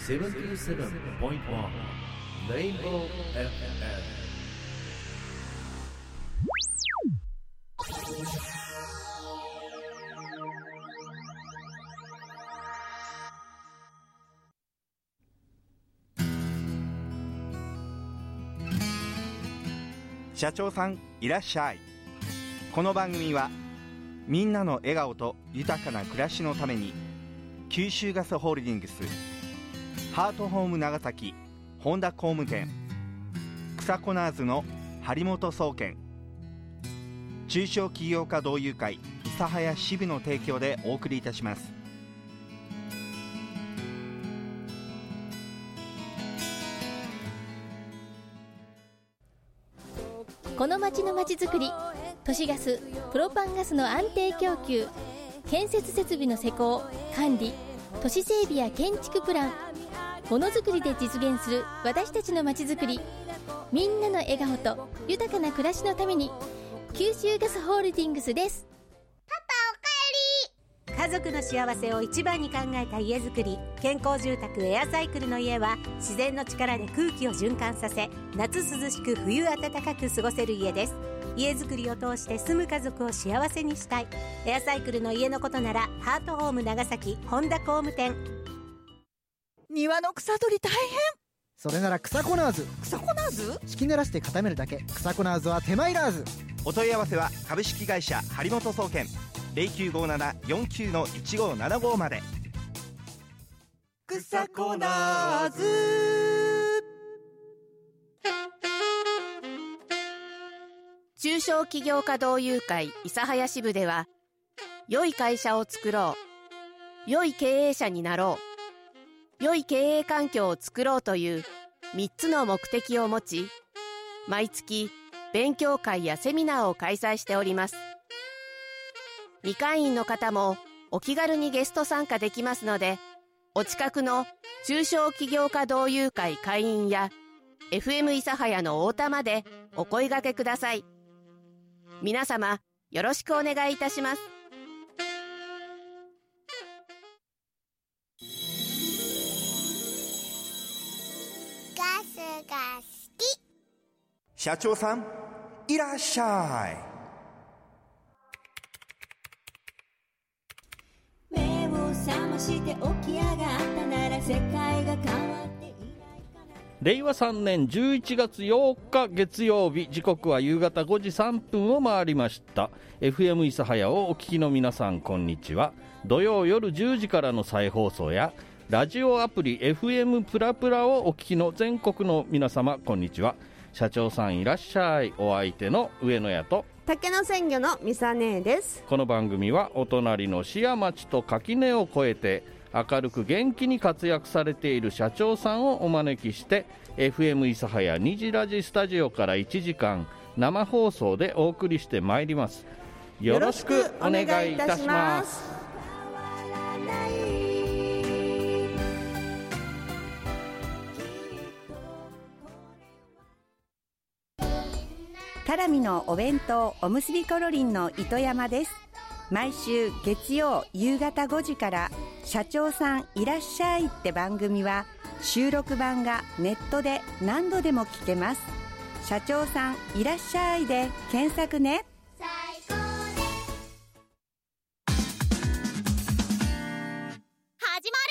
77.1 Rainbow FM。 社長さんいらっしゃい。この番組はみんなの笑顔と豊かな暮らしのために九州ガスホールディングス、ハートホーム長崎本田工務店、草コナーズの張本総研、中小企業家同友会諫早支部の提供でお送りいたします。 この町のまちづくり、都市ガス、プロパンガスの安定供給、建設設備の施工、管理、都市整備や建築プラン、ものづくりで実現する私たちのまちづくり。みんなの笑顔と豊かな暮らしのために九州ガスホールディングスです。 家族の幸せを一番に考えた家づくり、健康住宅エアサイクルの家は自然の力で空気を循環させ、夏涼しく冬暖かく過ごせる家です。家づくりを通して住む家族を幸せにしたい。エアサイクルの家のことならハートホーム長崎本田工務店。 庭の草取り大変。 それなら草コナーズ。 草コナーズ？ 敷き濡らして固めるだけ。草コナーズは手間いらず。 お問い合わせは株式会社張本総研 0957-49-1575 まで。 草コナーズ。 中小企業家同友会諫早支部では、良い会社を作ろう、良い経営者になろう、良い経営環境を作ろうという3つの目的を持ち、毎月勉強会やセミナーを開催しております。未会員の方もお気軽にゲスト参加できますので、お近くの中小企業家同友会会員や FM 諫早の太田までお声掛けください。皆様よろしくお願いいたします。 ガスが好き。 社長さんいらっしゃい。 目を覚まして起き上がったなら世界が変わっていないかな。 令和3年11月8日月曜日、時刻は夕方5時3分を回りました。 FM 諫早をお聞きの皆さん、こんにちは。土曜夜10時からの再放送やラジオアプリ FM プラプラをお聞きの全国の皆様、こんにちは。社長さんいらっしゃい。お相手の上野屋と竹野鮮魚のみさねえです。 この番組はお隣の市や町と垣根を越えて明るく元気に活躍されている社長さんをお招きして、 FM 諫早虹ラジスタジオから1時間生放送でお送りしてまいります。よろしくお願いいたします。 タラミのお弁当おむすびコロリンの糸山です。毎週月曜夕方5時から社長さんいらっしゃいって番組は、収録版がネットで何度でも聞けます。社長さんいらっしゃいで検索ね。 最高です。始ま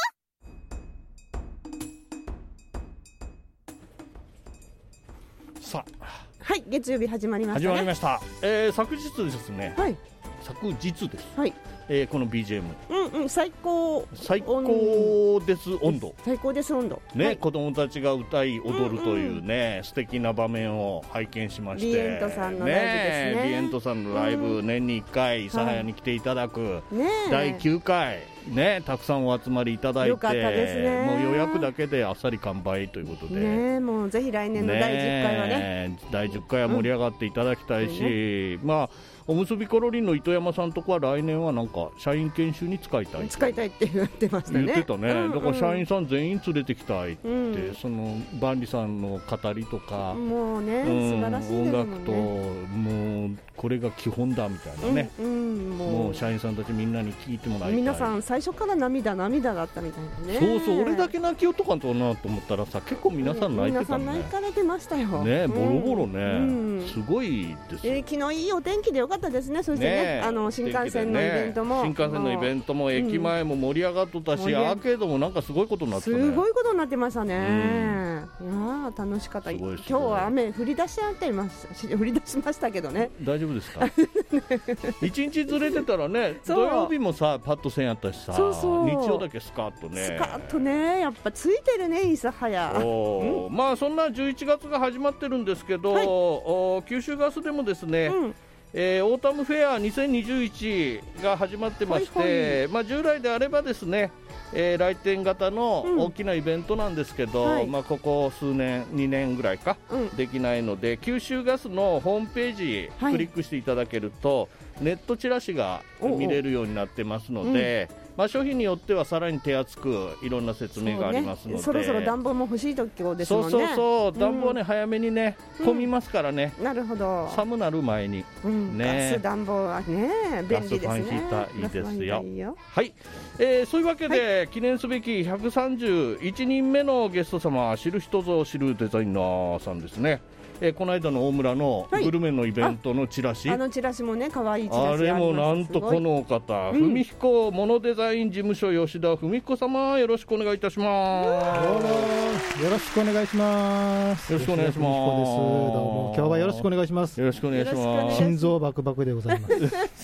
さあ、 はい、月曜日始まりましたね。 始まりました。昨日ですね、 はい、 昨日です、 はい、 この BGM、 最高です温度、 最高です温度ね、 はい、 子供たちが歌い踊るというね、素敵な場面を拝見しまして、 リエントさんのライブですね。 リエントさんのライブ、年に1回諫早に来ていただく、第9回ね、たくさんお集まりいただいて、 よかったですね。 もう予約だけであっさり完売ということで、 ね、もうぜひ来年の第10回はね、 第10回は盛り上がっていただきたいし、まあおむすびコロリンの糸山さんとこは来年はなんか社員研修に使いたいって言ってましたね。 言ってたね、だから社員さん全員連れてきたいって、その万里さんの語りとか、 もうね、素晴らしいですもんね。 音楽ともうこれが基本だみたいなね、もう社員さんたちみんなに聞いてもらいたい。 皆さん最初から涙だったみたいなね。 そうそう、俺だけ泣き男かなと思ったらさ、結構皆さん泣いてたもんね。 皆さん泣かれてましたよね、ボロボロね、すごいですよ。 昨日いいお天気でよかったですね。そしてね、新幹線のイベントも、 新幹線のイベントも駅前も盛り上がっとったし、アーケードもなんかすごいことになってたね。 すごいことになってましたね。いや楽しかった。今日は雨降り出しましたけどね。 大丈夫ですか？一日ずれてたらね、土曜日もさパッとせんやったしさ、日曜だけスカッとね。 スカッとね、やっぱついてるね、諫早。 まあそんな11月が始まってるんですけど、九州ガスでもですね、オータムフェア2021が始まってまして、まあ従来であればですね、来店型の大きなイベントなんですけど、まあここ数年2年ぐらいか、できないので、九州ガスのホームページクリックしていただけると、ネットチラシが見れるようになってますので、まあ商品によってはさらに手厚くいろんな説明がありますので、 そろそろ暖房も欲しい時ですもんね。 そう暖房ね、早めにね混みますからね。 なるほど。 寒なる前にガス暖房はね便利ですね。 ガスファンヒーターいいですよ。はい、そういうわけで、記念すべき131人目のゲスト様、知る人ぞ知るデザイナーさんですね。この間の大村のグルメのイベントのチラシ、 チラシもね、可愛いチラシあれもなんとこの方、文彦モノデザイン事務所吉田文彦様、よろしくお願いいたします。 よろしくお願いします。 よろしくお願いします。どうも今日はよろしくお願いします。 よろしくお願いします。 心臓バクバクでございます。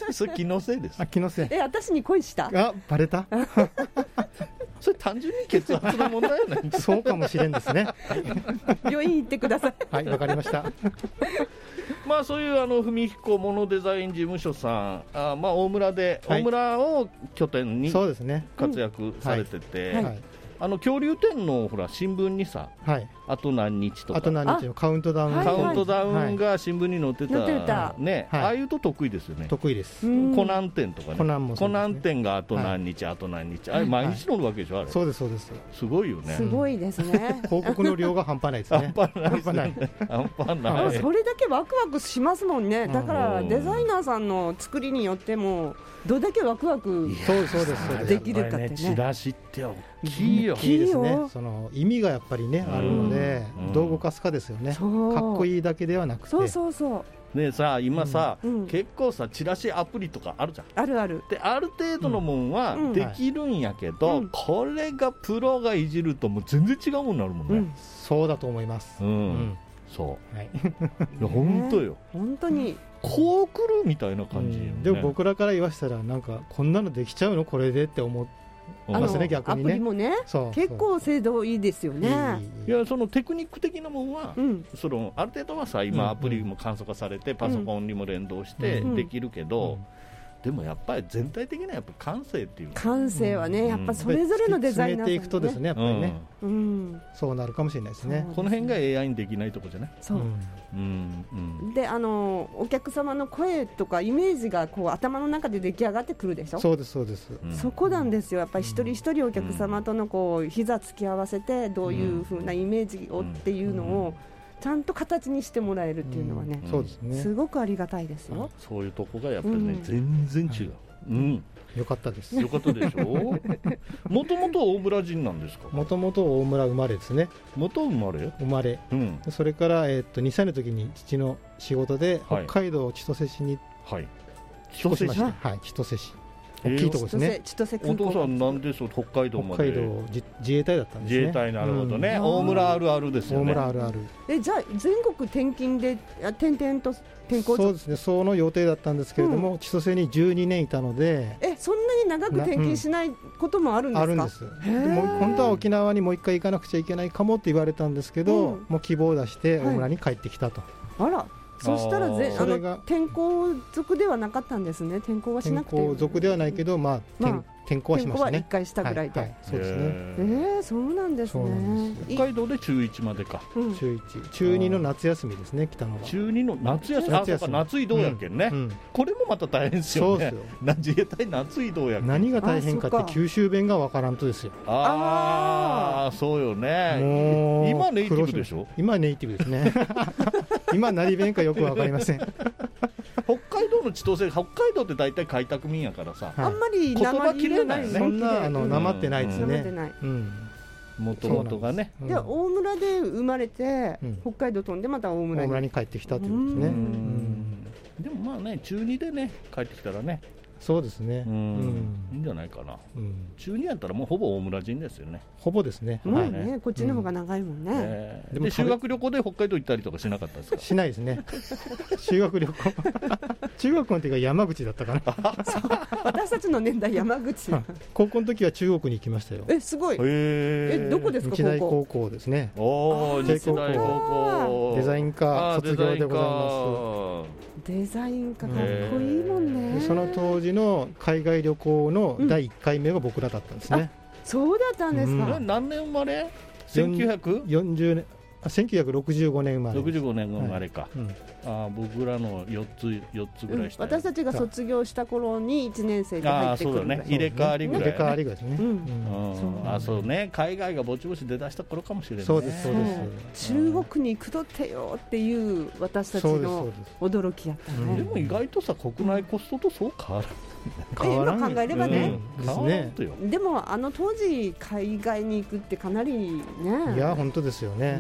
それ気のせいです。 気のせい。 私に恋した。 バレた。 それ単純に血圧の問題やない。 そうかもしれんですね。 病院行ってください。 はい、わかりました。 まあそういう文彦モノデザイン事務所さん、まあ大村を拠点に活躍されてて、恐竜展のほら新聞にさ、あと何日とか、 あと何日のカウントダウンが新聞に載ってたね、ああいうと得意ですよね。 得意です。 コナン展とかね。コナン展があと何日、あと何日、あれ毎日載るわけでしょ、あれ。 そうですそうです。 すごいよね。 すごいですね。 広告の量が半端ないですね。 半端ない。 それだけワクワクしますもんね。だからデザイナーさんの作りによってもどれだけワクワクできるかってね。 チラシって大きいよ。 大きいですね。その意味がやっぱりねあるので、どう動かすかですよね。かっこいいだけではなくて。 そうね、さ今さ、結構さチラシアプリとかあるじゃん。 あるある。 である程度のもんはできるんやけど、これがプロがいじるともう全然違うものになるもんね。 そうだと思います。 そう。いや本当よ。 本当に。 こう来るみたいな感じ。 でも僕らから言わせたらなんかこんなのできちゃうのこれでって思って。ますね、逆にね。 アプリもね、結構精度いいですよね。 いや、そのテクニック的なものは、そのある程度はさ、今アプリも簡素化されてパソコンにも連動してできるけど、でもやっぱり全体的なやっぱ感性っていう感性はね、やっぱそれぞれのデザイナーさん進めていくとですね、やっぱりね、そうなるかもしれないですね。 この辺が AI にできないとこじゃない。 そうで、お客様の声とかイメージがこう頭の中で出来上がってくるでしょ。 そうですそうです。 そこなんですよ。やっぱり一人一人お客様とのこう膝突き合わせてどういう風なイメージをっていうのをちゃんと形にしてもらえるっていうのはね、 そうですね。 すごくありがたいですよ。 そういうとこがやっぱりね、全然違う。 よかったです。 よかったでしょ。もともと大村人なんですか。 もともと大村生まれですね。 生まれ。 それから2歳の時に父の仕事で北海道千歳市に千歳市。 千歳市。大きいとこですね。 お父さんなんでそう北海道まで。 北海道自衛隊だったんですね。 自衛隊、なるほどね。大村あるあるですよね。 大村あるある。 じゃあ全国転勤で転々と転校。 そうですね。その予定だったんですけれども、千歳に12年いたので。 そんなに長く転勤しないこともあるんですか。 あるんです。もう本当は沖縄にもう一回行かなくちゃいけないかもって言われたんですけど、もう希望を出して大村に帰ってきたと。 あら。そしたら転校族ではなかったんですね。転校はしなくて。 転校族ではないけど、転校はしましたね。 1回したぐらいで。 そうですね。 そうなんですね。 北海道で中1までか。 中1、中2の夏休みですね、来たのが。 中2の夏休み。夏移動やけんね。これもまた大変ですよね。自衛隊夏移動やけん。 何が大変かって九州弁がわからんとですよ。 そうよね。今ネイティブでしょ。 今ネイティブですね。今何弁かよくわかりません。 北海道の千歳、北海道って大体開拓民やからさ、 あんまり言葉切れないよね。 そんななまってないですね。 なまってない。 もともとがね。 じゃあ大村で生まれて、北海道飛んでまた大村に帰ってきたということですね。 でもまあね、中2でね帰ってきたらね。 そうですね。 いいんじゃないかな。中2やったらもうほぼ大村人ですよね。 ほぼですね。 もうね、こっちの方が長いもんね。 で修学旅行で北海道行ったりとかしなかったですか？ しないですね。修学旅行。中学の時が山口だったかな。 私たちの年代山口。 高校の時は中国に行きましたよ。 すごい。どこですか？ 日大高校ですね。 日大高校。 デザイン科卒業でございます。 デザイン科かっこいいもんね。 その当時の海外旅行の第1回目が僕らだったんですね。 そうだったんですか。 何年生まれ？1940 年、1965年生まれ。 65年生まれか。僕らの4つぐらいした。 私たちが卒業した頃に1年生で入ってくる。 そうだね。入れ替わりぐらい。 入れ替わりがですね。 そうね。海外がぼちぼち出だした頃かもしれない。 そうですそうです。中国に行くとってよっていう私たちの驚きやったね。 でも意外とさ、国内コストとそう変わらない。 今考えればね。 でも当時海外に行くってかなりね。 いや本当ですよね。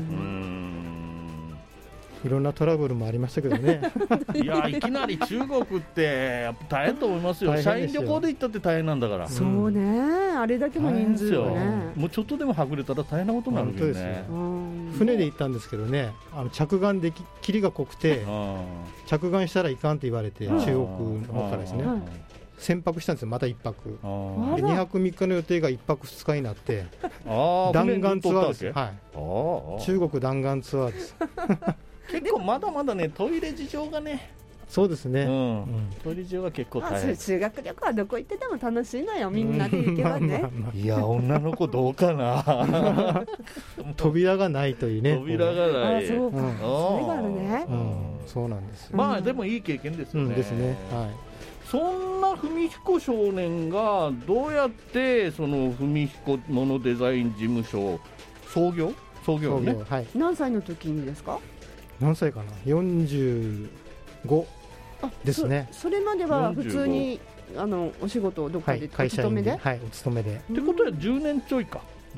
いろんなトラブルもありましたけどね。 いやいきなり中国ってやっぱ大変と思いますよ。社員旅行で行ったって大変なんだから。 そうね、あれだけの人数よね。 もうちょっとでもはぐれたら大変なことになるけどね。 船で行ったんですけどね、着岸で霧が濃くて着岸したらいかんって言われて、中国の方からですね。船泊したんですよ、また1泊。2泊3日の予定が1泊2日になって弾丸ツアーです。中国弾丸ツアーです。 結構まだまだね、トイレ事情がね。 そうですね。 トイレ事情が結構大変。 修学旅行はどこ行ってでも楽しいのよ、みんなで行けばね。 いや女の子どうかな。 扉がないというね。 扉がない。 そうか。それがあるね。 そうなんです。 まあでもいい経験ですよね。 ですね。はい。 そんな文彦少年がどうやってその文彦モノデザイン事務所創業ね。 何歳の時にですか？ 何歳かな、45ですね。 それまでは普通にお仕事をどっかでお勤めで、 お勤めで。 ってことは10年ちょいか。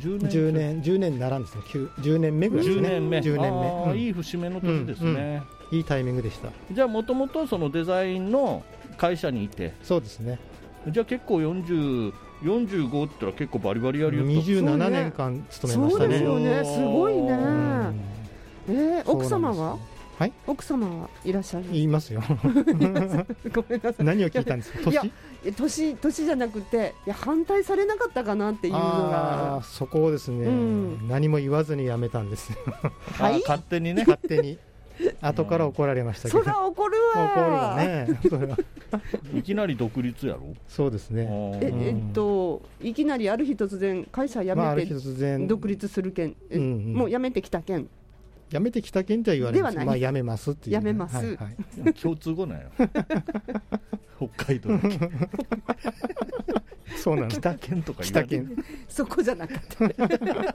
10年ならんですね。10年目ぐらいですね。10年目。 いい節目の年ですね。 いいタイミングでした。 じゃあもともとそのデザインの会社にいて。 そうですね。 じゃあ結構45って言ったら結構バリバリやるよ。 27年間勤めましたね。 そうですよね。すごいね。奥様は？はい。奥様はいらっしゃる？ いますよ。 ごめんなさい。 何を聞いたんですか？ 年じゃなくて、反対されなかったかなっていうのが。 そこをですね、何も言わずに辞めたんです。 はい。 勝手にね。 勝手に。後から怒られましたけど。 そりゃ怒るわ。 怒るわね。 いきなり独立やろ？ そうですね。 いきなりある日突然会社辞めて独立するけん、もう辞めてきたけん。 辞めてきたけんとは言われます。まあ辞めますっていう。 辞めます。 共通語なんよ。北海道。 そうなんです。 北県とか言われて。 そこじゃなかった。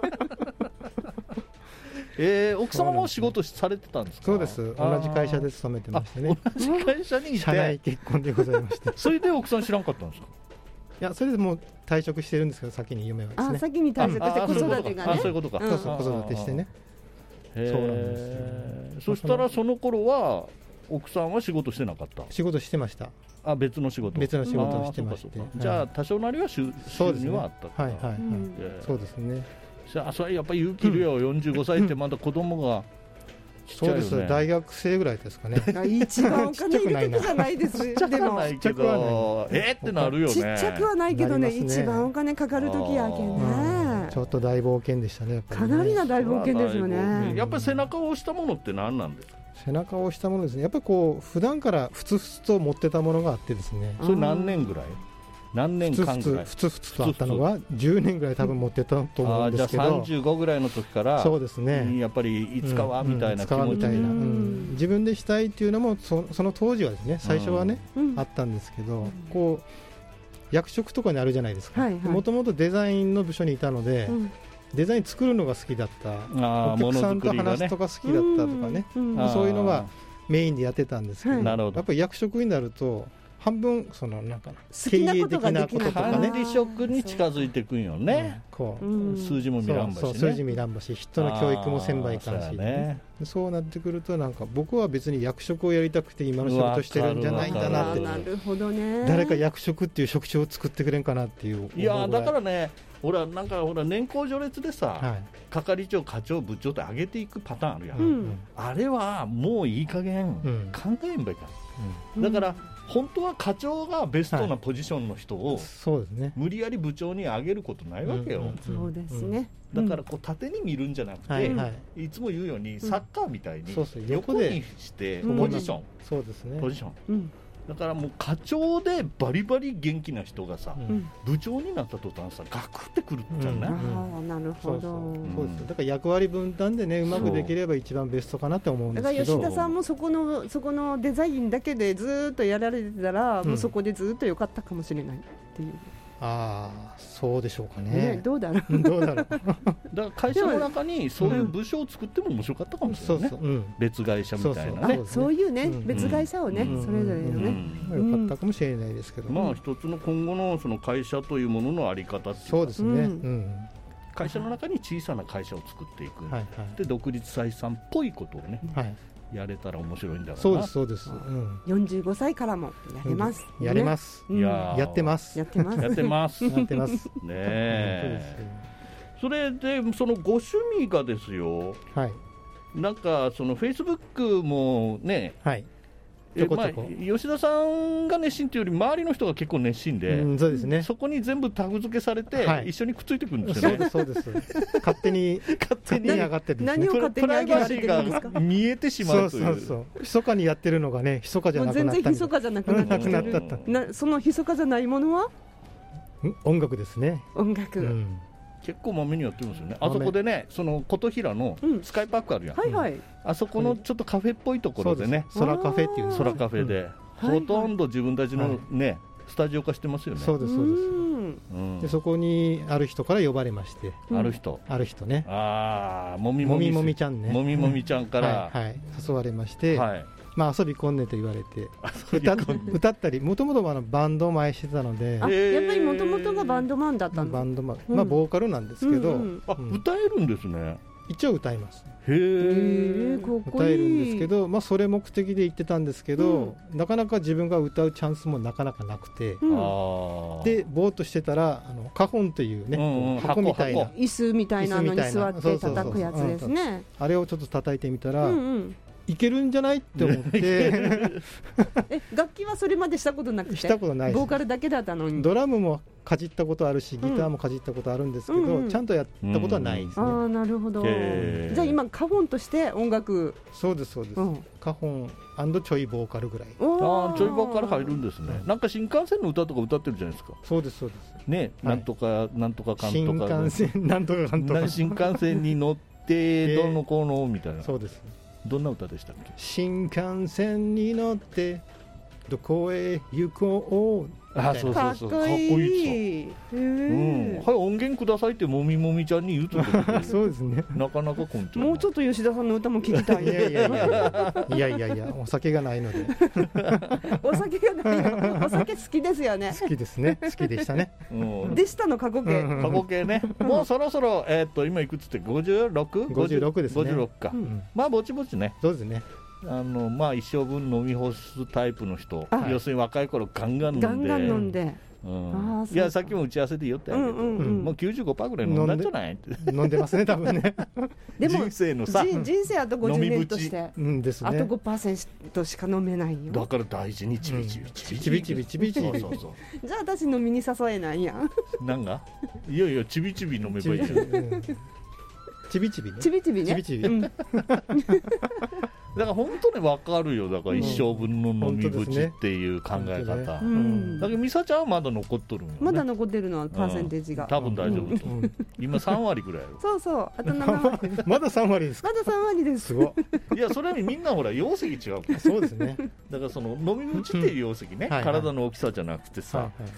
奥様も仕事されてたんですか？ そうです。同じ会社で勤めてましたね。 同じ会社にいて。 社内結婚でございました。 それで奥さん知らんかったんですか？ いや、それでもう退職してるんですけど、先に夢はですね。 先に退職して子育てがね。 そういうことか。 そうそう、子育てしてね。そうなんです。 そしたらその頃は奥さんは仕事してなかった？ 仕事してました。 別の仕事。 別の仕事をしてまして。 じゃあ多少なりは収入はあった。 はいはいはい。そうですね。 じゃあそれやっぱり勇気いるよ。45歳ってまだ子供が。 そうです。大学生ぐらいですかね。 一番お金いる時じゃないです。 ちっちゃくはないけど、ってなるよね。 ちっちゃくはないけどね、一番お金かかる時やけんね。 ちょっと大冒険でしたね。 かなりな大冒険ですよね。 やっぱり背中を押したものって何なんですか？ 背中を押したものですね。やっぱりこう普段からふつふつと持ってたものがあってですね。 それ何年ぐらい？何年間ぐらい？ ふつふつとあったのは10年ぐらい多分持ってたと思うんですけど。 じゃあ35ぐらいの時からそうですね。 やっぱりいつかはみたいな気持ち。 自分でしたいっていうのもその当時はですね、最初はねあったんですけど、こう役職とかにあるじゃないですか。もともとデザインの部署にいたので、デザイン作るのが好きだった、お客さんと話すとか好きだったとかね、そういうのがメインでやってたんですけど、 なるほど。 やっぱり役職になると半分そのなんか好きなことができない経営的なこととか管ね、 理職に近づいていくんよね。 こう数字も見らんばしね。 そう数字見らんばし、人の教育もせんばいかんし、 そうやね。 そうなってくるとなんか僕は別に役職をやりたくて今の仕事してるんじゃないんだなって、 なるほどね。 誰か役職っていう職種を作ってくれんかなっていう。 いやだからね、ほらなんかほら年功序列でさ、 はい、 係長課長部長って上げていくパターンあるやん、 うん、 あれはもういい加減考えんばいかん、だから本当は課長がベストなポジションの人を、 そうですね、 無理やり部長に上げることないわけよ、 そうですね。 だからこう縦に見るんじゃなくて、 はいはい、 いつも言うようにサッカーみたいにそうそう横にしてポジション、 そうですね、 ポジション、だからもう課長でバリバリ元気な人がさ、部長になった途端さガクってくるじゃんね、 なるほど。 そうです。だから役割分担でねうまくできれば一番ベストかなって思うんですけど、 だから吉田さんもそこのデザインだけでずっとやられてたら、もうそこでずっと良かったかもしれないっていう。 ああ、そうでしょうかね。 どうだろう。 どうだろう。 だから会社の中にそういう部署を作っても面白かったかもしれないね。 そうそう、 別会社みたいなね。 そういうね、別会社をね、それぞれのね。 良かったかもしれないですけど。 まあ一つの今後のその会社というもののあり方っていうか。 そうですね。 会社の中に小さな会社を作っていく。で独立採算っぽいことをね。やれたら面白いんだろうな。 そうですそうです。 45歳からもやれます。 やれます。やってます。 やってます。 やってます。 やってます。 ねえ。それでそのご趣味がですよ。 はい。 なんかそのフェイスブックもね。 はい。 吉田さんが熱心というより周りの人が結構熱心で、 そうですね、 そこに全部タグ付けされて、一緒にくっついてくるんですよね。 そうです勝手に上がってるんですね。 何を勝手に上げられてるんですか。 プライバシーが見えてしまうという。 そう密かにやってるのがね、密かじゃなくなった。 全然密かじゃなくなった。その密かじゃないものは音楽ですね。 音楽。 結構まめにやってますよね。あそこでね、その琴平のスカイパークあるやん、あそこのちょっとカフェっぽいところでね、 空カフェっていう空カフェでほとんど自分たちのねスタジオ化してますよね。 そうですそうです。でそこにある人から呼ばれまして、ある人ね、 もみもみちゃんね、 もみもみちゃんから誘われまして、まあ遊び込んでと言われて歌ったり、もともとバンドを前してたので、 やっぱりもともとがバンドマンだったんだ。 バンドマン、まあボーカルなんですけど、 歌えるんですね。 一応歌います。 へえ、かっこいい。 歌えるんですけど、まあそれ目的で言ってたんですけど、なかなか自分が歌うチャンスもなかなかなくて、でぼーっとしてたらカホンというね、箱みたいな椅子みたいなのに座って叩くやつですね。 あれをちょっと叩いてみたら、いけるんじゃないって思って楽器はそれまでしたことなくて。 したことないです。 ボーカルだけだったのに。 ドラムもかじったことあるし、ギターもかじったことあるんですけど、ちゃんとやったことはないですね。 ああ、なるほど。じゃあ今カホンとして音楽。 そうですそうです。カホン&ちょいボーカルぐらい。 ちょいボーカル入るんですね。なんか新幹線の歌とか歌ってるじゃないですか。 そうですそうです。 ね、なんとかなんとかかんとか。 新幹線なんとかかんとか。 新幹線に乗ってどのこのみたいな。 そうです。 どんな歌でしたっけ。 新幹線に乗ってどこへ行こう。 そうかっこいいっすよ。はい、音源くださいってもみもみちゃんに言うとそうですね。 なかなかコント。 もうちょっと吉田さんの歌も聞きたい。 いやお酒がないので。 お酒がない。お酒好きですよね。 好きですね。好きでしたね。 でしたの過去形。 過去形ね。もうそろそろ今いくつって 56？56 ですね。 56か。まあぼちぼちね。 そうですね。 まあ一生分飲み干すタイプの人、要するに若い頃ガンガン飲んで、いやさっきも打ち合わせで言ったんやけど、もう 95% ぐらい飲んだんじゃない？ 飲んでますね多分ね。 でも人生のさ、 人生あと50年として、あと 5% しか飲めないよ。 だから大事にちびちびちびちびちびちび。 じゃあ私飲みに誘えないやん。 なんが？いやいやちびちび飲めばいいじゃん。 ちびちびね。 ちびちびね。 だから本当に分かるよ。だから一生分の飲みぶちっていう考え方。だけど美沙ちゃんはまだ残っとるんよね。 まだ残ってるのはパーセンテージが。 多分大丈夫と。今3割ぐらいやろ。 そうそう。あと7割。 まだ3割ですか。 まだ3割です。 すごい。 いやそれにみんなほら容積違うから。 そうですね。 だからその飲みぶちっていう容積ね。体の大きさじゃなくてさ。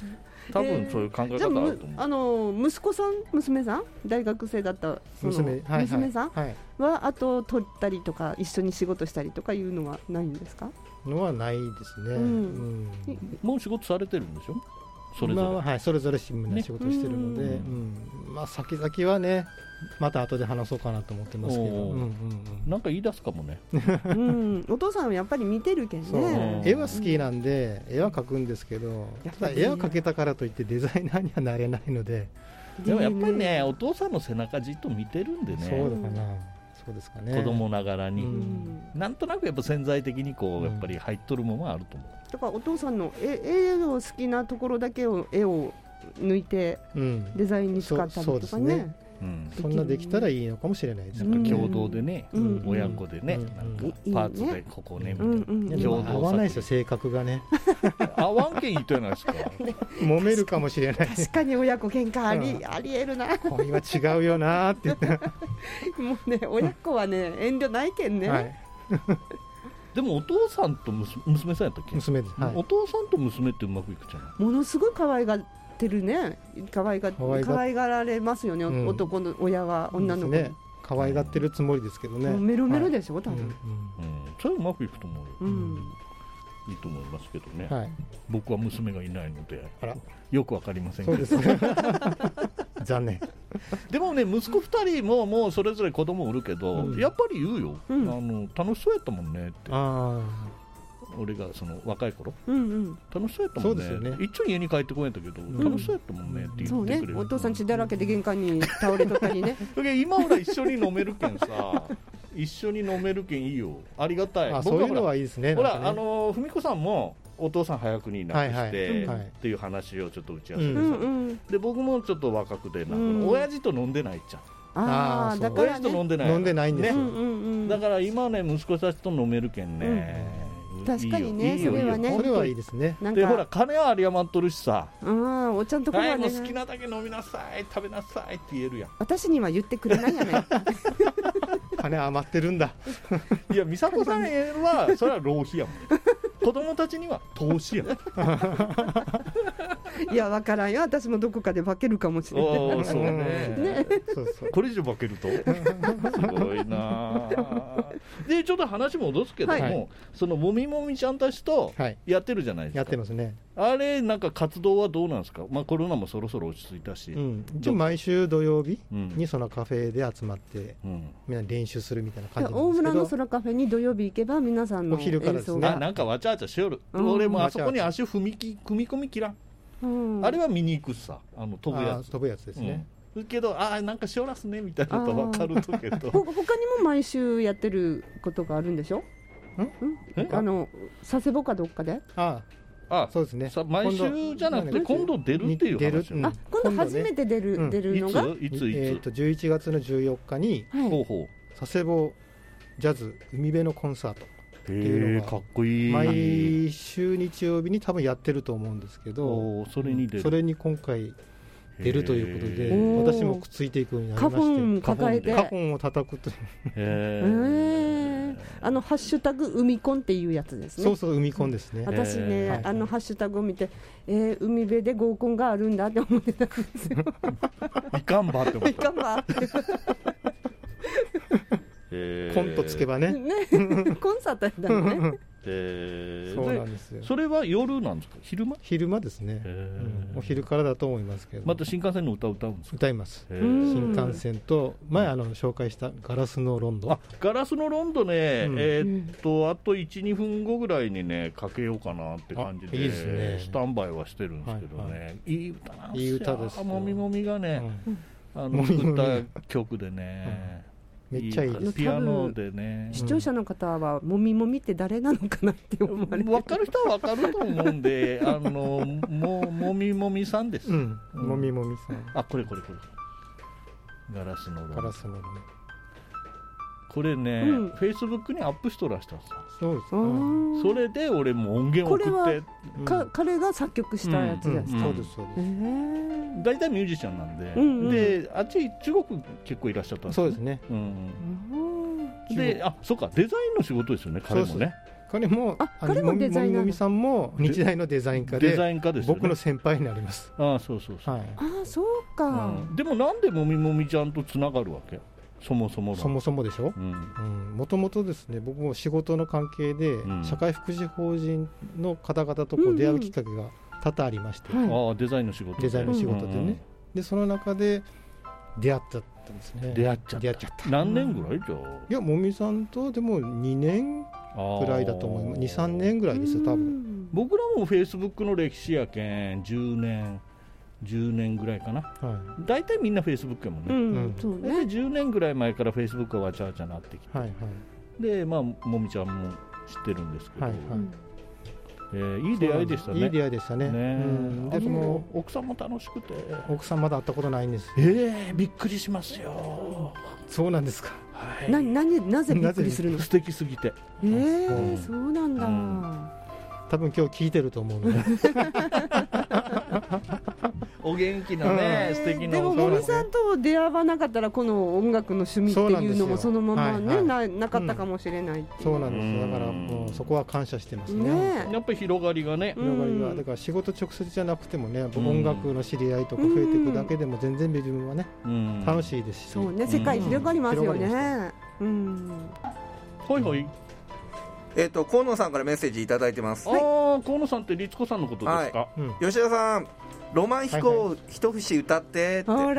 多分そういう考え方あると思う。 息子さん娘さん大学生だった娘さんはあと取ったりとか一緒に仕事したりとかいうのはないんですか？ のはないですね、 もう仕事されてるんでしょ、それぞれ。 今は、それぞれ新聞の仕事してるので、先々はねまた後で話そうかなと思ってますけど、 なんか言い出すかもね。 お父さんはやっぱり見てるけんね。 絵は好きなんで絵は描くんですけど、ただ絵を描けたからといってデザイナーにはなれないので。 でもやっぱりね、お父さんの背中じっと見てるんでね。 そうだかな、そうですかね、 子供ながらに、なんとなくやっぱ潜在的にこうやっぱり入っとるものはあると思う。 だからお父さんの絵を好きなところだけを絵を抜いてデザインに使ったりとかね、 そんなできたらいいのかもしれないですね。共同でね、親子でね、なんかパーツでここね、 共同合わないですよ、性格がね。 合わんけんいいとやないですか。 揉めるかもしれない。 確かに親子喧嘩ありえるな。 これは違うよなって言って。 もうね、親子はね遠慮ないけんね。 でもお父さんと娘さんやったっけ？ 娘です。 お父さんと娘ってうまくいくじゃない。 ものすごい可愛がってるね。可愛がられますよね、男の親は女の子に。 可愛がってるつもりですけどね。 メロメロでしょ、多分。 それうまくいくと思うよ。いいと思いますけどね。僕は娘がいないのでよくわかりませんけど。 残念。 でもね、息子2人もうそれぞれ子供おるけど、やっぱり言うよ、楽しそうやったもんねって。俺がその若い頃、楽しそうやったもんね。一応家に帰ってこないんだけど、楽しそうやったもんねって言ってくれる。 お父さん血だらけで玄関に倒れとったりね。 今ほら一緒に飲めるけんさ。一緒に飲めるけんいいよ、ありがたい。 そういうのはいいですね。 ほら、文子さんもお父さん早くに亡くしてっていう話をちょっと打ち合わせでさ、で僕もちょっと若くで親父と飲んでないっちゃ。 だから親父と飲んでない。 飲んでないんですよ。 だから今ね、息子たちと飲めるけんね。 確かにね、それはね。 それはいいですね。 でほら金は有り余っとるしさ。 おちゃんとこはね。 好きなだけ飲みなさい、食べなさいって言えるやん。 私には言ってくれないやね。 金余ってるんだ。 いや、美佐子さんはそれは浪費やもん。子供たちには投資やもん。 いや、わからんよ、私もどこかで化けるかもしれない。 そうね。これ以上化けるとすごいな。でちょっと話戻すけども、そのもみもみちゃんたちとやってるじゃないですか。 やってますね。 あれなんか活動はどうなんですか。コロナもそろそろ落ち着いたし、 一応毎週土曜日にそのカフェで集まってみんな練習するみたいな感じなんですけど、 大村の空カフェに土曜日行けば皆さんのお昼からですね。 なんかわちゃわちゃしよる。俺もあそこに足踏み込み切らん。あれは見に行くさ、飛ぶやつですね。 けどなんかしおらすねみたいなと分かるとけど、 他にも毎週やってることがあるんでしょ。佐世保かどっかで。 そうですね。 毎週じゃなくて今度出るっていう話。 今度初めて出るのがいつ 11月の14日に佐世保ジャズ海辺のコンサートっていうのがかっこいい。 毎週日曜日に多分やってると思うんですけど、 それに今回出るということで、私もくっついていくようになりまして、 花粉抱えて花粉を叩くとハッシュタグ海コンっていうやつですね。 そう海コンですね。 私ね、ハッシュタグを見て、海辺で合コンがあるんだって思ってたんですよ。 いかんばって思った。 いかんばコンとつけばね。 コンサートやったのね。 そうなんですよ。 それは夜なんですか。 昼間ですね。お昼からだと思いますけど。 また新幹線の歌歌うんですか。 歌います。新幹線と前紹介したガラスのロンド。 ガラスのロンドね、あと 1,2 分後ぐらいにねかけようかなって感じで、 いいですね。 スタンバイはしてるんですけどね。いい歌なんですよ。 いい歌です。 もみもみがね、作った曲でね。 めっちゃいいです。 ピアノでね。 視聴者の方はもみもみって誰なのかなって思われて、 分かる人は分かると思うんで、もみもみさんです。 もみもみさん。 これガラスのロン。これね、フェイスブックにアップしとらしたさ。 そうです。 それで俺も音源送って。 彼が作曲したやつですか。 そうですそうです。 大体ミュージシャンなんで、であっち中国結構いらっしゃったんです。 そうですね。 で、そうか、デザインの仕事ですよね、彼もね。 これもこれもデザイナーもみさんも日大のデザイン科で、 デザイン科ですよね、 僕の先輩になります。 ああ、そうそうそう、 はい、 ああ、そうか、 でもなんでもみもみちゃんとつながるわけ、そもそもでしょ。もともとですね、僕も仕事の関係で、社会福祉法人の方々とこう出会うきっかけが多々ありまして、 デザインの仕事でね、でその中で出会ったんですね。 出会っちゃった。何年ぐらいじゃあ。 いや、もみさんとでも2年ぐらいだと思います。2、3年ぐらいですよ、多分。 僕らもフェイスブックの歴史やけん10年ぐらいかな。大体みんなフェイスブックやもんね。 そうね。 10年ぐらい前からフェイスブックがわちゃわちゃなってきて、でまあもみちゃんも知ってるんですけど、いい出会いでしたね。 いい出会いでしたね。 でも奥さんも楽しくて。 奥さんまだ会ったことないんです。 びっくりしますよ。 そうなんですか。 なぜびっくりするの？ 素敵すぎて。 そうなんだ。 多分今日聞いてると思うので。 お元気なね、素敵な。 でももみさんと出会わなかったらこの音楽の趣味っていうのもそのままね、なかったかもしれないっていう。 そうなんです。だからもうそこは感謝してますね。 やっぱり広がりがね、 だから仕事直接じゃなくてもね、音楽の知り合いとか増えていくだけでも全然自分はね、楽しいですし。 そうね、世界広がりますよね。 ほいほい。 河野さんからメッセージいただいてます。 河野さんって律子さんのことですか。 吉田さん、ロマン飛行を一節歌ってって。 ほら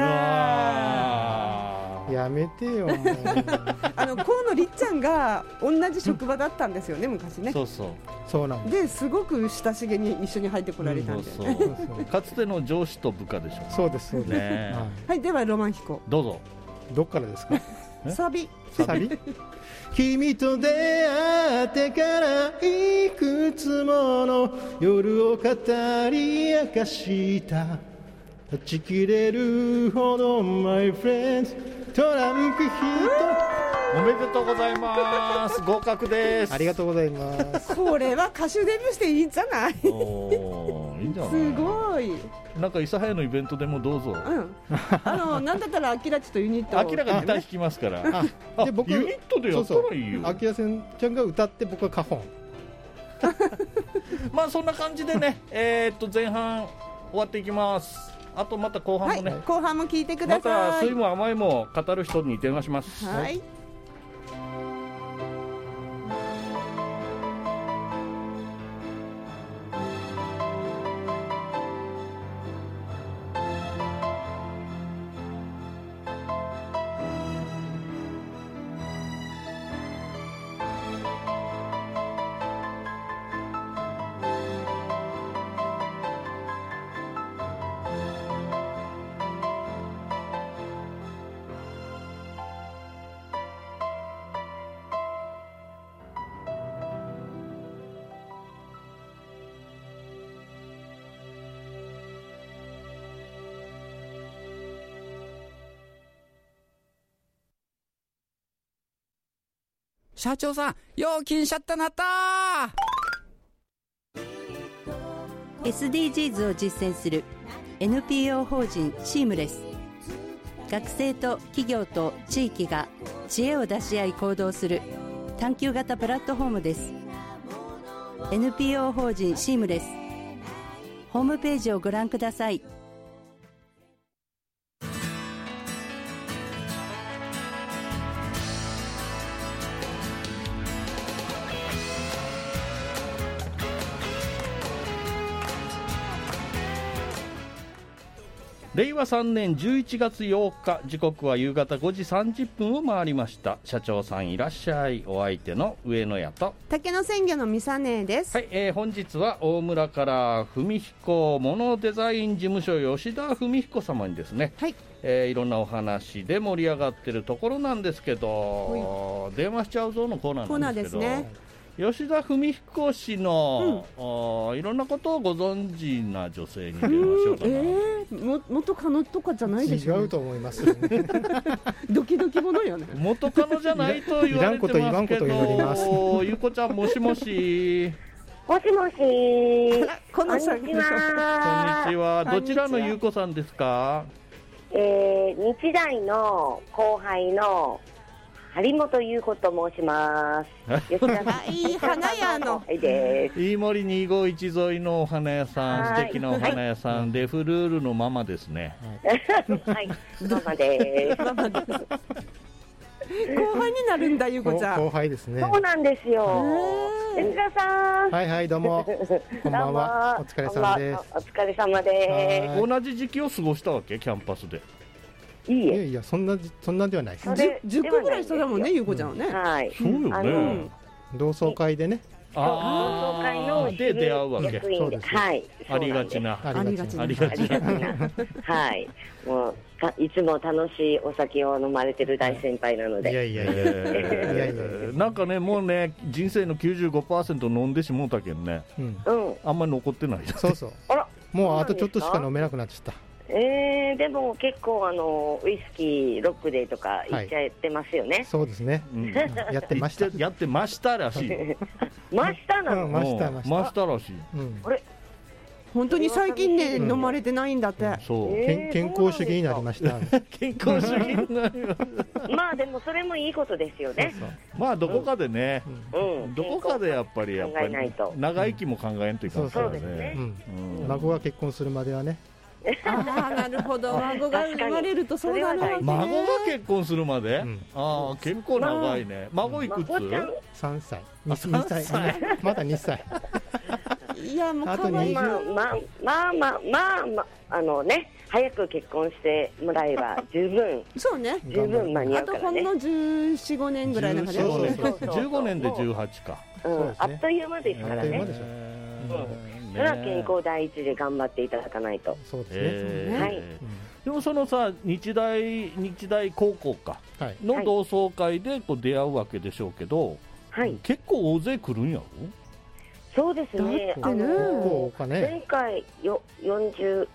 やめてよ。 河野りっちゃんが同じ職場だったんですよね、昔ね。 そうなんです。 ですごく親しげに一緒に入ってこられたんで、 かつての上司と部下でしょ。 そうですそうです。 はい、ではロマン飛行どうぞ。 どっからですか。 サビ。 君と出会ってからいくつもの夜を語り明かした断ち切れるほど My friends トランプヒット。 おめでとうございます。合格です。 ありがとうございます。 これは歌手デビューしていいんじゃない。 いいんじゃない。 すごい。 なんか諫早のイベントでもどうぞ。 なんだったらアキラちとユニット。 アキラがギター弾きますから。で僕ユニットでやったらいいよ。 アキラちゃんが歌って僕はカホン。 まあそんな感じでね、前半終わっていきます。あとまた後半もね。 後半も聞いてください。 また酸いも甘いも語る人に電話します。 はい。 社長さん、料金シャッターなった。 SDGs を実践する NPO 法人シームレス。学生と企業と地域が知恵を出し合い行動する探究型プラットフォームです。 NPO 法人シームレス、ホームページをご覧ください。 令和3年11月8日、時刻は夕方5時30分を回りました。社長さんいらっしゃい。お相手の上野屋と竹野鮮魚のみさねです。 はい、本日は大村から文彦モノデザイン事務所吉田文彦様にですね、はい、いろんなお話で盛り上がってるところなんですけど、電話しちゃうぞのコーナーなんですけど、吉田文彦氏の、いろんなことをご存知な女性に電話しようかな。 元カノとかじゃないでしょ。 違うと思いますよね。 ドキドキものよね。 元カノじゃないと言われてますけど、ゆうこちゃんもしもし。 もしもし。 こんにちは。 こんにちは。どちらのゆうこさんですか。 日大の後輩の張本優子と申します。吉田さん、 いい花屋の。 はいです。 飯森251沿いのお花屋さん、素敵なお花屋さん、レフルールのママですね。 はい、ママです。 後輩になるんだ、ゆうこちゃん。 後輩ですね。 そうなんですよ。吉田さん。 はいはい、どうも。こんばんは。お疲れ様です。 お疲れ様です。 同じ時期を過ごしたわけ、キャンパスで。 いやいや、そんなではないです。 10個ぐらい下だもんね、ゆうこちゃんはね。 はい。 そうよね。 同窓会でね。 同窓会ので出会うわけ。 そうです。はい。 ありがちな。 はい。もういつも楽しいお酒を飲まれてる大先輩なので。 いやいやいや。 なんかね、もうね、人生の 95% 飲んでしもうたけんね。あんまり残ってない。 そうそう。もうあとちょっとしか飲めなくなっちゃった。 でも結構ウイスキーロックデーとか行っちゃってますよね。 そうですね。やってました。 やってましたらしい。 ましたなの。 ましたらしい。 あれ。 本当に最近ね、飲まれてないんだって。 そう。 健康主義になりました。 健康主義になりました。 まあでもそれもいいことですよね。 まあどこかでね、どこかでやっぱり長生きも考えんといかんからね。 孫が結婚するまではね。 ああ、なるほど。孫が生まれるとそうなるわけね。 孫が結婚するまで、ああ、結構長いね。孫いくつ ？3歳。2歳。まだ2歳。 いや、もうあと20。ね、早く結婚してもらえば十分。 そうね。 十分間に合うからね。 あとほんの14、15年ぐらいの感じ。 15年で18か。 あっという間ですからね。それは健康第一で頑張っていただかないと。 そうですね。 はい。 でもそのさ、日大高校かの同窓会でこう出会うわけでしょうけど、結構大勢来るんやろ？ そうですね。前回45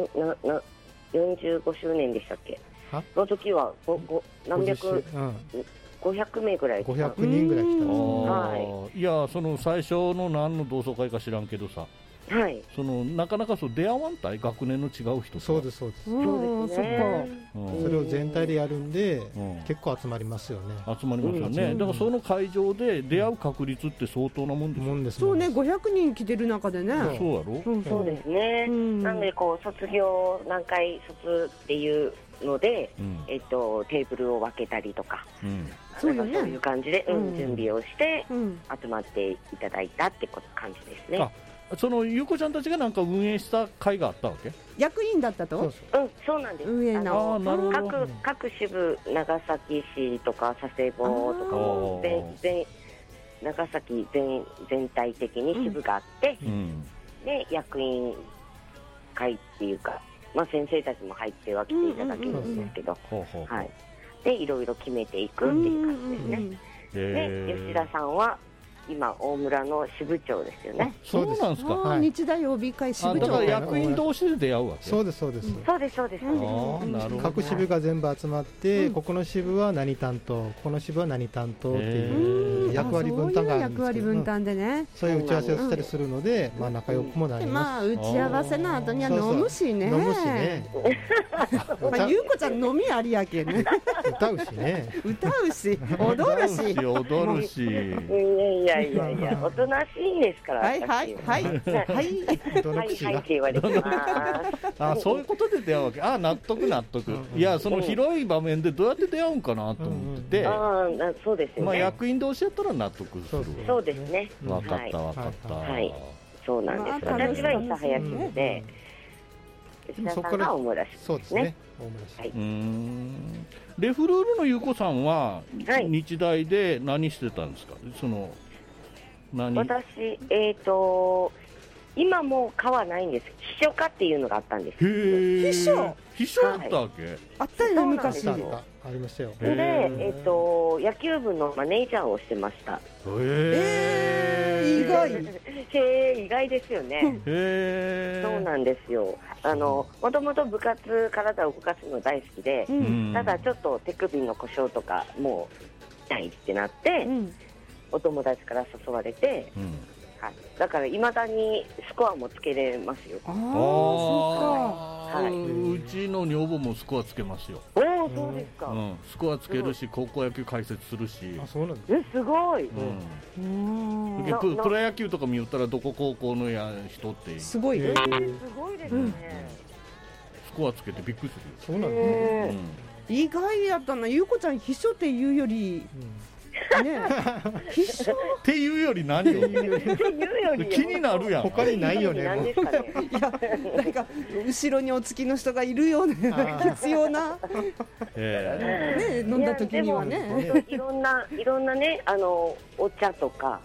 周年でしたっけ？の時は何百500名ぐらい。 500人ぐらい来た。 はい。 いや、その最初の何の同窓会か知らんけどさ。 はい。 なかなか出会わんたい、学年の違う人と。 そうです。そうですね。 それを全体でやるんで、結構集まりますよね。 集まりますよね。だからその会場で出会う確率って相当なもんですよ。 そうね、500人来てる中でね。 そうやろ。 そうですね。なので卒業何回卒っていうので、テーブルを分けたりとか、そういう感じで準備をして集まっていただいたって感じですね。 そのゆうこちゃんたちがなんか運営した会があったわけ？ 役員だったと？ そうなんです。 運営の各支部、長崎市とか佐世保とかも長崎全体的に支部があって、で役員会っていうか、まあ先生たちも入っては来ていただけるんですけど、はい。でいろいろ決めていくっていう感じですね。で吉田さんは今大村の支部長ですよね。 そうなんですか。 日大 OB 会支部長。 だから役員同士で出会うわけ。 そうです。各支部が全部集まって、ここの支部は何担当、ここの支部は何担当っていう役割分担があるんですけど、 役割分担でね。 そういう打ち合わせをしたりするので、まあ仲良くもなります。 まあ打ち合わせの後には飲むしね。まあゆうこちゃん飲みありやけね。 歌うしね。 歌うし、踊るし。 踊るし。 いや、おとなしいですから。 はい。 って言われてます。 そういうことで出会うわけ。納得。いや、その広い場面でどうやって出会うんかなと思ってて。 そうですよね。 まあ役員同士やったら納得する。 そうですね。 わかった。はい。そうなんです。私は諫早市で、吉田さんが大村市ですね。 レフルールのゆうこさんは日大で何してたんですか？ 私、今もう科はないんです。秘書科っていうのがあったんです。 秘書あったわけ？ あったよね、昔。 ありましたよ。 で、野球部のマネージャーをしてました。 意外ですよね。そうなんですよ。もともと部活、体を動かすの大好きで、ただちょっと手首の故障とかもう痛いってなって、お友達から誘われて、だからいまだにスコアもつけれますよ。 うちの女房もスコアつけますよ。 おそうですか。 スコアつけるし、高校野球解説するし。 あ、そうなんです。 すごい。 プロ野球とか見よったらどこ高校の人ってすごい。 すごいですね。 スコアつけてびっくりする。そうなんですね。 意外やったな。ゆうこちゃん必勝っていうより。ね、必勝っていうより何よ気になるやん。 他にないよね。 いや、なんか後ろにお付きの人がいるような必要な、ね、飲んだ時にはね。 いろんなね、お茶とか、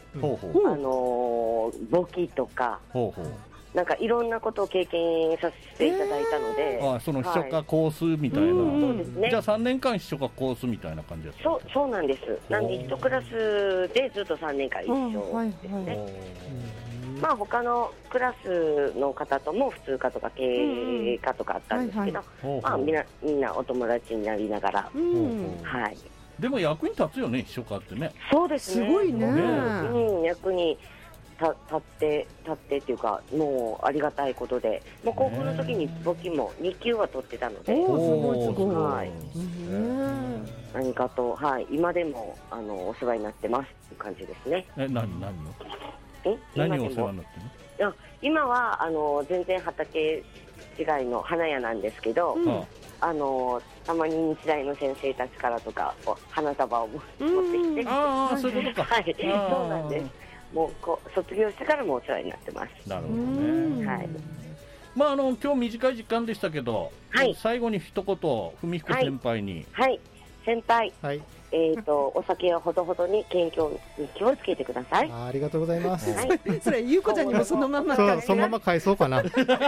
簿記とか。なんかいろんなことを経験させていただいたので、 その秘書科コースみたいな、 そうですね。 じゃあ3年間秘書科コースみたいな感じですか？ そうなんです。なんで1クラスでずっと3年間一緒ですね。まあ他のクラスの方とも普通科とか経営科とかあったんですけど、まあみんなお友達になりながら、はい。 でも役に立つよね、秘書科ってね。 そうですね。 すごいね。 役に立ってっていうか、もうありがたいことで、もう高校の時に簿記も2級は取ってたので、 すごいすごい。 はい。何かと、はい、今でもお世話になってますっていう感じですね。 何をお世話になってるの？ いや、今は全然畑違いの花屋なんですけど、たまに日大の先生たちからとか花束を持ってきて、 そういうことか。 はい、そうなんです。もう卒業してからもお世話になってます。 なるほどね。 はい。 まあ今日短い時間でしたけど、最後に一言文彦先輩に。 はい。先輩。はい。お酒はほどほどに健康に気をつけてください。 ありがとうございます。 はい。それゆうこちゃんにもそのまま。 そのまま返そうかな。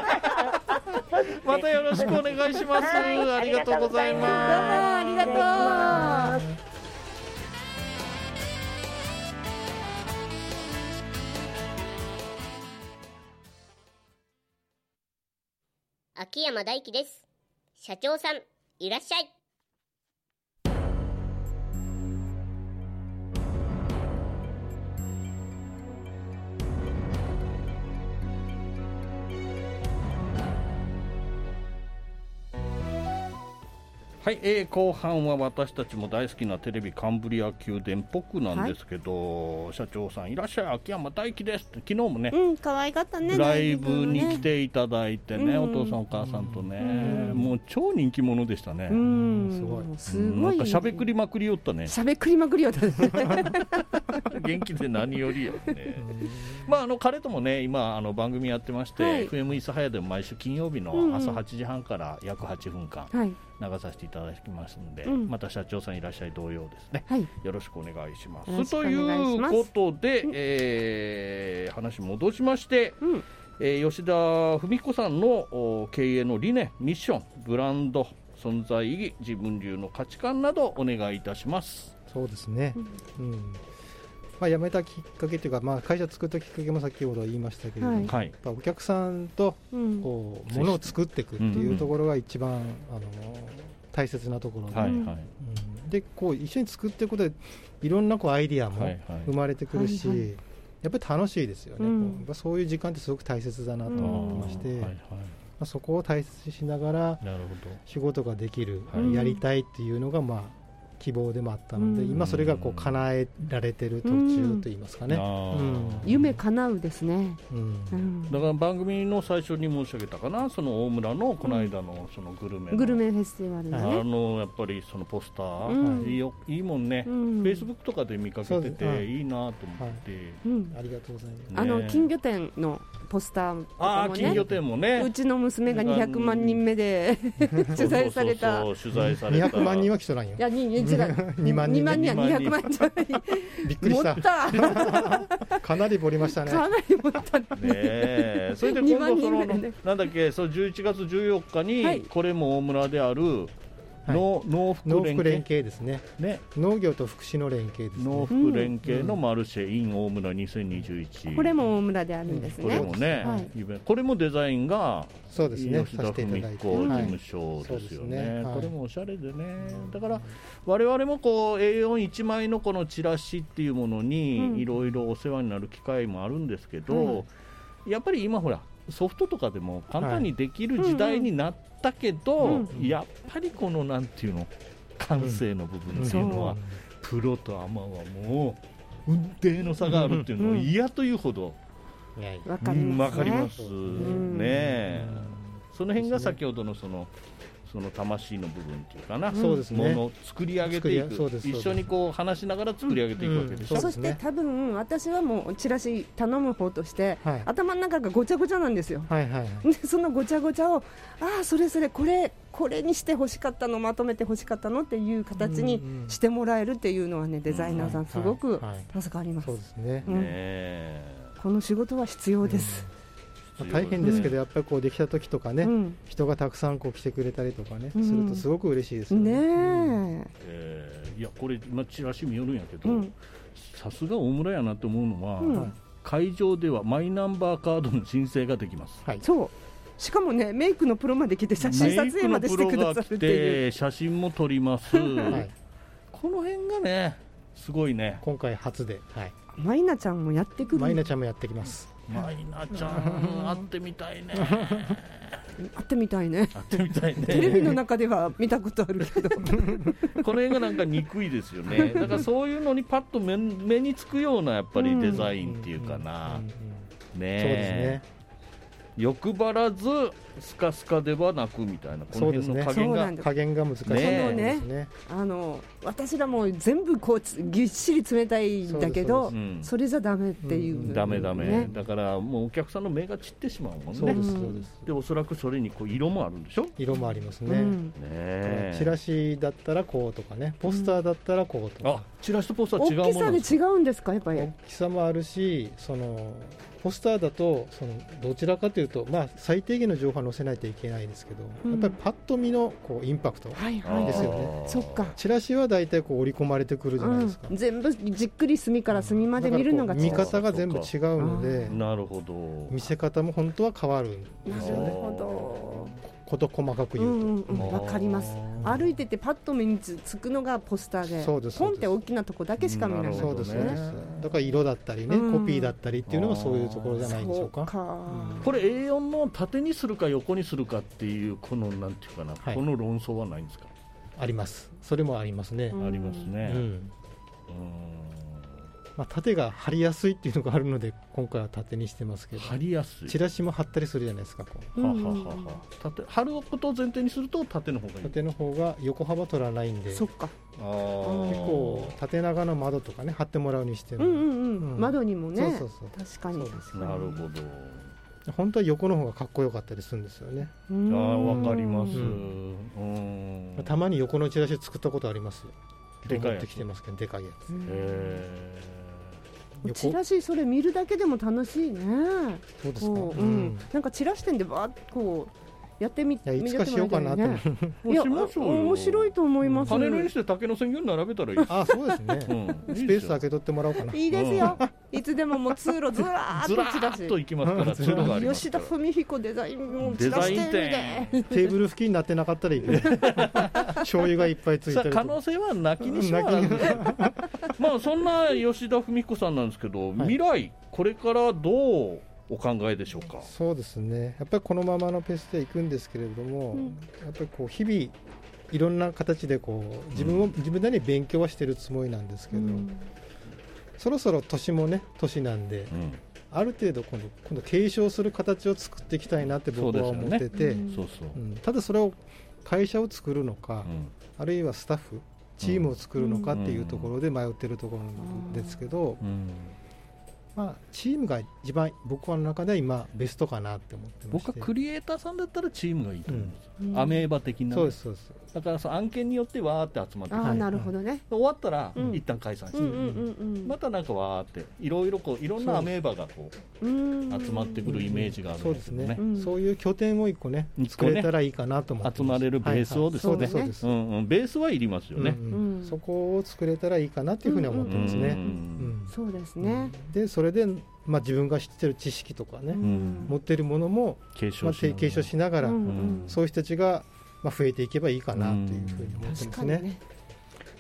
またよろしくお願いします。ありがとうございます。 ありがとう。 秋山大輝です。社長さん、いらっしゃい。 はい、後半は私たちも大好きなテレビカンブリア宮殿っぽくなんですけど、社長さんいらっしゃい、秋山大輝ですって昨日もね、 可愛かったね、 ライブに来ていただいてね、お父さんお母さんとね、もう超人気者でしたね。 すごいなんかしゃべくりまくりよったね。 しゃべくりまくりよったね。 元気で何よりよね。まあ彼ともね今番組やってまして、FM 諫早でも毎週金曜日の朝8時半から約8分間、流させていただきますので、また社長さんいらっしゃい同様ですね、よろしくお願いします。ということで、話戻しまして、吉田文彦さんの経営の理念、ミッション、ブランド、存在意義、自分流の価値観などお願いいたします。 そうですね、辞めたきっかけというか、会社作ったきっかけも先ほど言いましたけれども、お客さんとこう物を作っていくっていうところが一番大切なところで、こう一緒に作っていくことでいろんなアイディアも生まれてくるし、やっぱり楽しいですよね。そういう時間ってすごく大切だなと思ってまして、そこを大切にしながら仕事ができる、やりたいっていうのが希望でもあったので、今それが叶えられてる途中といいますかね、 夢叶うですね、 だから番組の最初に申し上げたかな、その大村のこの間のそのグルメフェスティバルね、 やっぱりそのポスター、いいもんね、フェイスブックとかで見かけてていいなと思って、 ありがとうございます。 金魚店のポスターとかもね、 金魚店もね、 うちの娘が200万人目で取材された、 200万人は来てないよ。 いや2万人には200万人じゃない。 びっくりした。かなり盛りましたね。 かなり盛ったね。それで今度そのなんだっけ、そう11月14日にこれも大村である農福連携ですね。農業と福祉の連携ですね。 農福連携のマルシェ in 大村2021。 これも大村であるんですね。 これもね、これもデザインがそうですね。 吉田文彦事務所ですよね。これもおしゃれでね。だから我々もA41 枚のこのチラシっていうものにいろいろお世話になる機会もあるんですけど、やっぱり今ほらソフトとかでも簡単にできる時代になったけど、やっぱりこのなんていうの感性の部分っていうのは、プロとアマはもう運命の差があるっていうのを嫌というほどわかりますね。その辺が先ほどのその魂の部分っていうかな、 そうですね、 ものを作り上げていく、一緒にこう話しながら作り上げていくわけでしょ。 そして多分私はもうチラシ頼む方として、頭の中がごちゃごちゃなんですよ。でそのごちゃごちゃをそれぞれこれにして欲しかったの、まとめて欲しかったのっていう形にしてもらえるっていうのはね、デザイナーさんすごく助かります。 そうですね、 この仕事は必要です。 大変ですけど、やっぱりこうできた時とかね、人がたくさんこう来てくれたりとかね、するとすごく嬉しいですよね。 いやこれ今チラシ見よるんやけど、さすが大村やなって思うのは、会場ではマイナンバーカードの申請ができます。 そうしかもね、メイクのプロまで来て写真撮影までしてくださるっていう、 写真も撮ります、この辺がねすごいね。 今回初で、 マイナちゃんもやってくる。 マイナちゃんもやってきます。 マイナちゃん会ってみたいね。 会ってみたいね。 会ってみたいね。 テレビの中では見たことあるけどこの辺がなんか憎いですよね。だからそういうのにパッと 目につくようなやっぱりデザインっていうかな、ね。 そうですね。 欲張らずスカスカではなくみたいな、この辺の加減が難しいですね。 私らも全部こうぎっしり詰めたいんだけど、それじゃダメっていう、 ダメだからもうお客さんの目が散ってしまうもんね。そうですそうです。でおそらくそれにこう色もあるんでしょ。 色もありますね。チラシだったらこうとかね、ポスターだったらこうとか。 チラシとポスター違うもの。 大きさで違うんですか。やっぱり大きさもあるし、ポスターだとどちらかというと、最低限の情報は載せないといけないですけど、やっぱりパッと見のこうインパクトですよね。 そっか。 チラシはだいたいこう織り込まれてくるじゃないですか。 全部じっくり隅から隅まで見るのが違う。 見方が全部違うので、 なるほど。 見せ方も本当は変わるんですよね。 なるほど。 こと細かく言うと、 わかります。歩いててパッと目につくのがポスターで、ポンって大きなとこだけしか見ない。 そうですね。だから色だったりね、コピーだったりっていうのがそういうところじゃないでしょうか。 これ A4 の縦にするか横にするかっていうこのなんていうかな、この論争はないんですか。 あります。それもありますね。 ありますね。 縦が貼りやすいっていうのがあるので今回は縦にしてますけど、 貼りやすい、 チラシも貼ったりするじゃないですか。 貼ることを前提にすると縦の方がいい。 縦の方が横幅取らないんで。 そっか。 結構縦長の窓とかね貼ってもらうにしても、 窓にもね。 確かに。 なるほど。 本当は横の方がかっこよかったりするんですよね。 わかります。 たまに横のチラシ作ったことありますよ。 でかいやつ。 持ってきてますけど、でかいやつ。 チラシそれ見るだけでも楽しいね。 そうですか。 なんかチラシ店でバーッとこうやってみて、 いつかしようかなと思う。いや、面白いと思います。 パネルにして竹の専業に並べたらいい。 そうですね。スペース開け取ってもらおうかな。 いいですよ。いつでももう通路ずらーっとチラシ。 と行きますから。通路があります。 吉田文彦デザインもチラシ店で。 テーブル付近になってなかったらいいけど。醤油がいっぱいついてる。 可能性はなきにしもあらず。そんな吉田文彦さんなんですけど、未来これからどうお考えでしょうか。 そうですね。やっぱりこのままのペースで行くんですけれども、やっぱりこう日々いろんな形でこう自分なりに勉強はしてるつもりなんですけど、そろそろ年もね年なんで、ある程度今度継承する形を作っていきたいなって僕は思ってて、ただそれを会社を作るのか、あるいはスタッフチームを作るのかっていうところで迷ってるところなんですけど、チームが一番僕の中では今ベストかなって思ってまして、 僕はクリエイターさんだったらチームがいいと思うんですよ。アメーバ的な。 そうですそうです。 だからその案件によってわーって集まって、 なるほどね。 終わったら一旦解散して、またなんかわーっていろいろこういろんなアメーバがこう集まってくるイメージがあるんですよね。 そういう拠点を一個ね作れたらいいかなと思ってます。 集まれるベースをですね。そうです。ベースはいりますよね。 そこを作れたらいいかなっていうふうに思ってますね。 そうですね。 でそれで自分が知ってる知識とかね、持ってるものも継承しながら、そういう人たちが増えていけばいいかなというふうに思ってますね。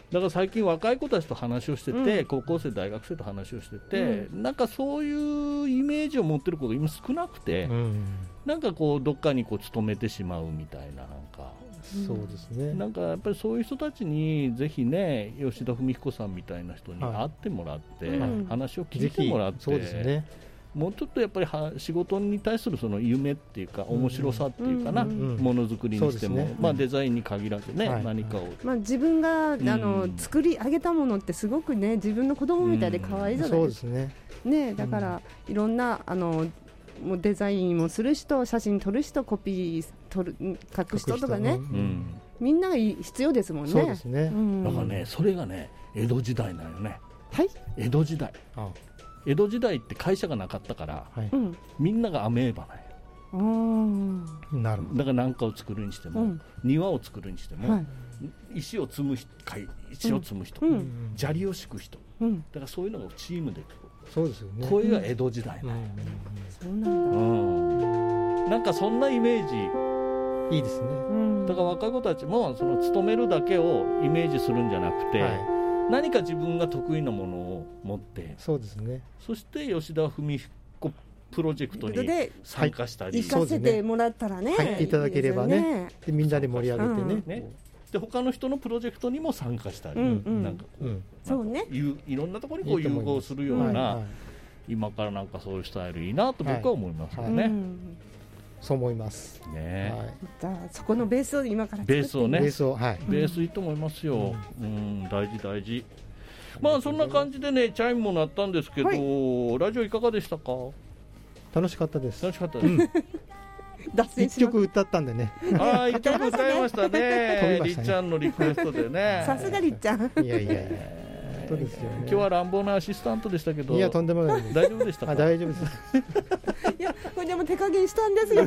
だから最近若い子たちと話をしてて、高校生大学生と話をしてて、なんかそういうイメージを持ってる子が今少なくて、なんかこうどっかにこう勤めてしまうみたいな、なんかそうですね、 なんかやっぱりそういう人たちにぜひね、吉田文彦さんみたいな人に会ってもらって、話を聞いてもらって、 そうですね、 もうちょっとやっぱり仕事に対するその夢っていうか面白さっていうかな、ものづくりにしても、まあ、デザインに限らずね、何かを、 まあ、自分が作り上げたものってすごくね、自分の子供みたいで可愛いじゃないですか。そうですね。だからいろんなもうデザインもする人、写真撮る人、コピー書く人とかね、みんなが必要ですもんね。 そうですね。 だからね、それがね、江戸時代なのよね。 はい。 江戸時代。江戸時代って会社がなかったから、みんながアメーバなんよ。 なるほど。 だから何かを作るにしても、庭を作るにしても、石を積む人、石を積む人、砂利を敷く人、だからそういうのがチームで、 そうですよね。 これが江戸時代なんよ。 そうなんだ。 なんかそんなイメージいいですね。 だから若い子たちもその勤めるだけをイメージするんじゃなくて、何か自分が得意なものを持って、 そうですね。 そして吉田文彦プロジェクトに参加したり、 行かせてもらったらね、 入っていただければね、でみんなで盛り上げてね、 で他の人のプロジェクトにも参加したり、なんかこう、 そうね、 いろんなところにこう融合するような、今からなんかそういうスタイルいいなと僕は思いますよね。 そう思いますね。 じゃあそこのベースを今からベースをね、 ベースいいと思いますよ。大事大事。まあそんな感じでね、チャイムも鳴ったんですけど、ラジオいかがでしたか？ 楽しかったです。 楽しかったです。 一曲歌ったんでね。 ああ、一曲歌いましたね。りっちゃんのリクエストでね。 さすがりっちゃん。 いやいや。そうですよね。 今日は乱暴なアシスタントでしたけど。 いや、とんでもないです。 大丈夫でしたか？ 大丈夫です。 いや、これでも手加減したんですよ。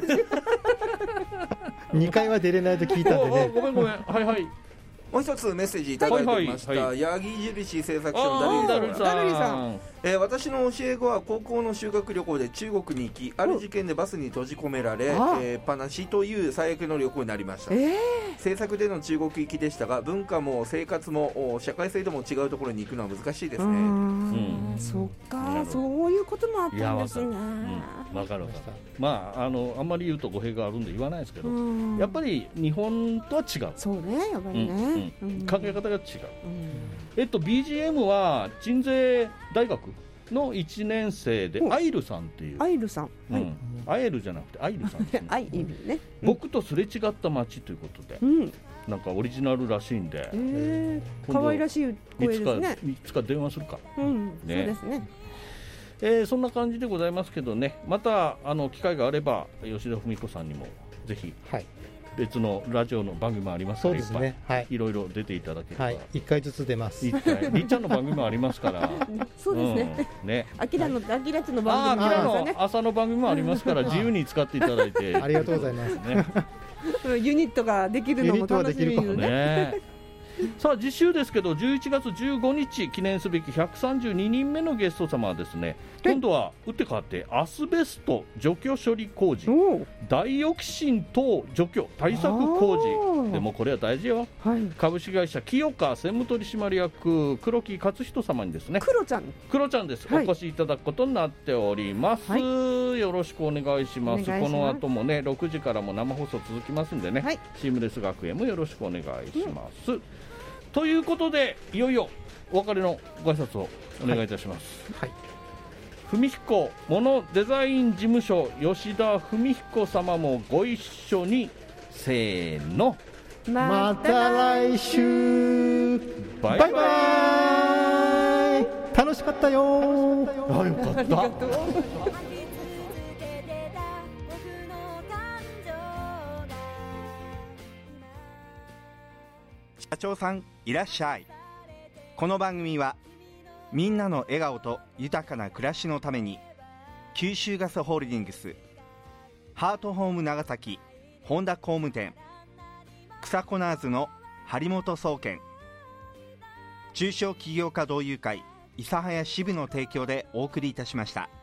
2回は出れないと聞いたんでね。 ごめんごめん。はいはい。 もう一つメッセージいただいておりました、ヤギ印製作所のダルリさん、私の教え子は高校の修学旅行で中国に行き、ある事件でバスに閉じ込められ、っぱなしという最悪の旅行になりました。制作での中国行きでしたが、文化も生活も社会性でも違うところに行くのは難しいですね。 そっか、そういうこともあったんですね。 わかるわかる。まああんまり言うと語弊があるんで言わないですけど、やっぱり日本とは違う。 そうね、やっぱりね。 考え方が違う。BGM は鎮西大学の1年生でアイルさんっていう、 アイルさん、 アイルじゃなくてアイルさんですね。 アイルね。 僕とすれ違った街ということで、なんかオリジナルらしいんで、 可愛らしい声ですね。 いつか電話するか。 そうですね。 そんな感じでございますけどね、また機会があれば吉田文子さんにもぜひ別のラジオの番組もありますから、いろいろ出ていただければ、 1回ずつ出ます。 りっちゃんの番組もありますからそうですね。あきらの番組もあきらの朝の番組もありますから、自由に使っていただいてありがとうございますね。 ユニットができるのも楽しみですね。 さあ次週ですけど、11月15日記念すべき132人目のゲスト様はですね、今度は打って変わってアスベスト除去処理工事、ダイオキシン等除去対策工事でもこれは大事よ、株式会社清香専務取締役黒木勝人様にですね、 黒ちゃんです、 お越しいただくことになっております、よろしくお願いします。この後もね6時からも生放送続きますんでね、シームレス学園もよろしくお願いします、ということでいよいよお別れのご挨拶をお願いいたします。文彦モノデザイン事務所吉田文彦様もご一緒に、せーの、 また来週、 バイバイ。 楽しかったよ。 あ、よかった。 社長さんいらっしゃい。この番組はみんなの笑顔と豊かな暮らしのために、九州ガスホールディングス、ハートホーム長崎本田工務店、草コナーズの張本総研、中小企業家同友会諫早支部の提供でお送りいたしました。